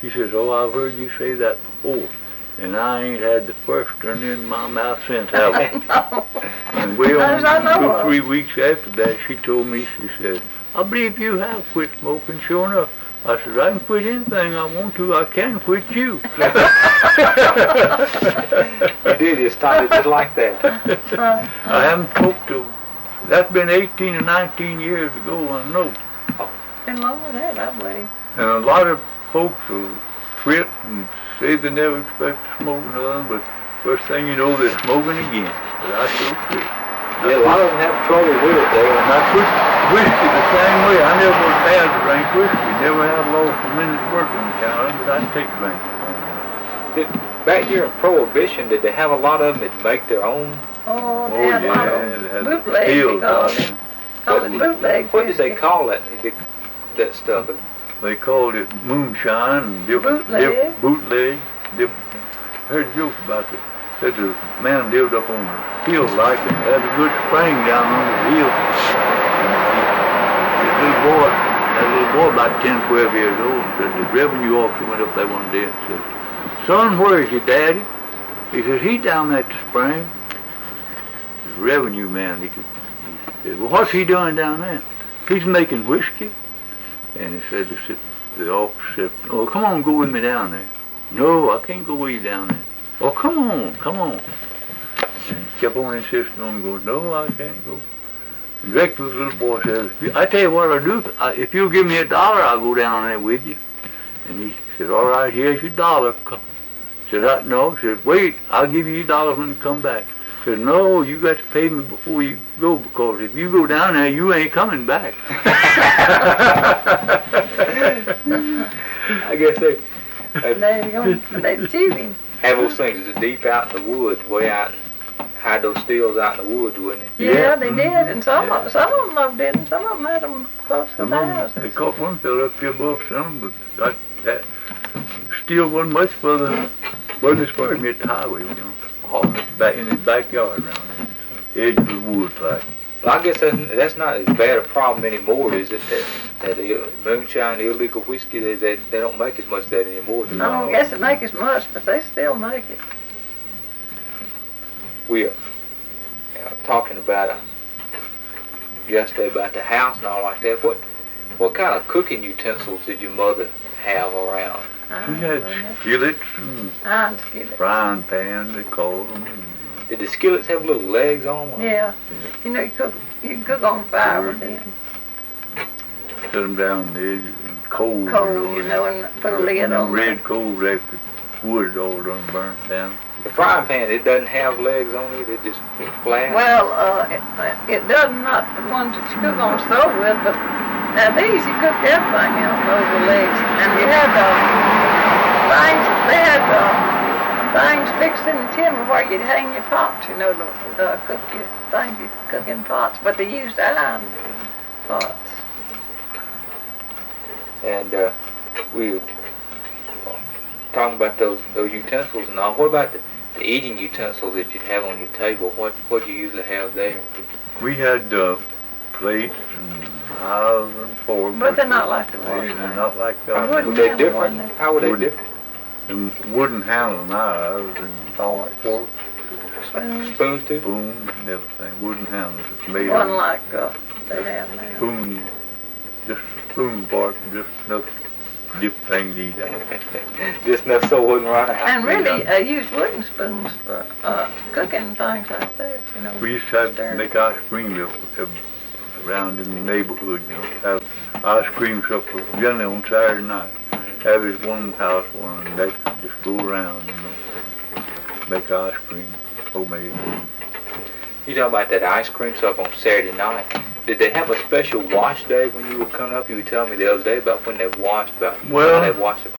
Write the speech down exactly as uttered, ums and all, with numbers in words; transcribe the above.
She says, oh, I've heard you say that before. And I ain't had the first turn in my mouth since, have I? No. And well, As I know two or of. three weeks after that, she told me, she said, I believe you have quit smoking, sure enough. I said, I can quit anything I want to. I can quit you. You did. You started just like that. Uh, I haven't smoked to, that's been eighteen or nineteen years ago, I know. Been longer than that, I believe. And a lot of folks will quit and say they never expect to smoke nothing, but first thing you know, they're smoking again. But I still quit. Yeah, a lot of them have trouble with it, though. And I quit whiskey the same way. I never was bad to drink whiskey. Never have lost a minute's work on the counter, but I take drink. Did, back here in Prohibition, did they have a lot of them that make their own? Oh, Oh, they had a lot yeah, of they had bootleg, they pills called out it. there. Called it bootleg What did they whiskey. call that? the- That stuff. They called it moonshine and different, Bootleg. different bootleg. Different. I heard a joke about it. Said the man lived up on the hill like and had a good spring down on the hill. And his little boy, that little boy about ten, twelve years old, said the revenue officer went up there one day and said, son, where is your daddy? He says, he's down at the spring. The revenue man, he, could, he said, well, what's he doing down there? He's making whiskey. And he said, the, the officer said, oh, come on, go with me down there. No, I can't go with you down there. Oh, come on, come on. And he kept on insisting on going, no, I can't go. And Director's little boy says, I tell you what I'll do, I, if you'll give me a dollar, I'll go down there with you. And he said, all right, here's your dollar. Come. Said, I, no, he said, wait, I'll give you your dollar when you come back. He said, no, you got to pay me before you go, because if you go down there, you ain't coming back. I guess they, they They go, they shoot him. have those things that's deep out in the woods, way out, and hide those stills out in the woods, wouldn't it? Yeah, Yeah, they mhm. did, and some Yeah. of some of them didn't. Some of them had them close to Some the of 'em, houses. they caught one fellow up here above some, but that, that still wasn't much further, wasn't as far as me at the highway, you know, all in his, back, in his backyard around there, edge of the woods like. Well, I guess that's, that's not as bad a problem anymore, is it? That, that the moonshine, the illegal whiskey, they, they, they don't make as much of that anymore. Do I they? don't guess it make as much, but they still make it. We are uh, talking about uh, yesterday about the house and all like that. What what kind of cooking utensils did your mother have around? I We don't had know. skillets and Iron skillet. frying pans, they called them. And Did the skillets have little legs on them? Yeah, you know you cook you can cook on fire with them. set them down on the edge and cold, Cold, you know, and put a lid and on red it. coals after wood all done burnt down. The frying pan, it doesn't have legs on it. It just it's flat. Well, uh, it, it does not the ones that you cook on the stove with, but now these you cook everything in those with legs, and you had uh, things they had uh, things fixed in the timber where you'd hang your pots, you know, to uh, cook your things you cook in pots, but they used iron pots. And uh, we were talking about those those utensils and all. What about the, the eating utensils that you'd have on your table? What what do you usually have there? We had uh, plates and knives and forks. But they're not like the They- washing. They're not like I that. wouldn't Were they have different? one. How were they Wouldn't- different? And wooden handle knives and forks, Spoons. Spoons too? spoons and everything. Wooden handles. It's made Wasn't of like uh, they have now. spoon, just a spoon part, just enough dip thing to eat out. Just enough so it wouldn't run out. And really, uh, use wooden spoons for uh, cooking things like that, you know. We used to have stir. to make ice cream uh, uh, around in the neighborhood, you know, have ice cream supper generally on Saturday night. Have it one house one and they just go around, you know, make ice cream, homemade. You talking about that ice cream stuff on Saturday night? Did they have a special wash day when you were coming up? You were telling me the other day about when they washed, about Well, how they washed the